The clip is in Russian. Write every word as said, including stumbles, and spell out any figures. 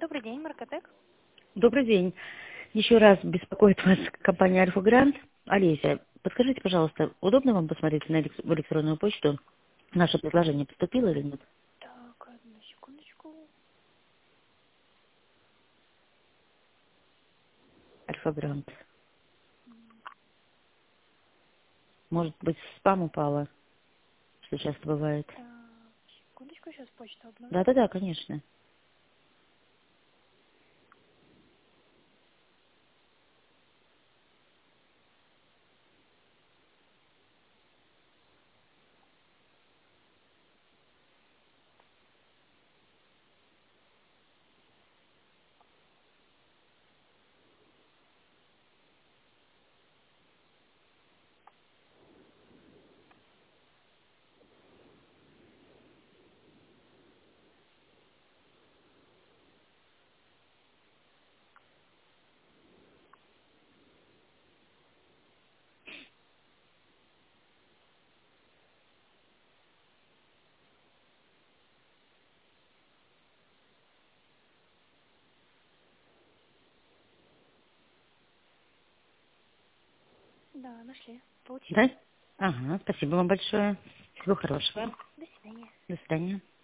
Добрый день, Маркотек. Добрый день. Еще раз беспокоит вас компания Альфа Грант. Олеся, подскажите, пожалуйста, удобно вам посмотреть на элек- в электронную почту, наше предложение поступило или нет? Так, одну секундочку. Альфа Грант. Может быть, в спам упало, что часто бывает. Так, секундочку, сейчас почту обновлю. Да-да-да, конечно. Да, нашли. Получили. Да? Ага, спасибо вам большое. Всего хорошего. До свидания. До свидания.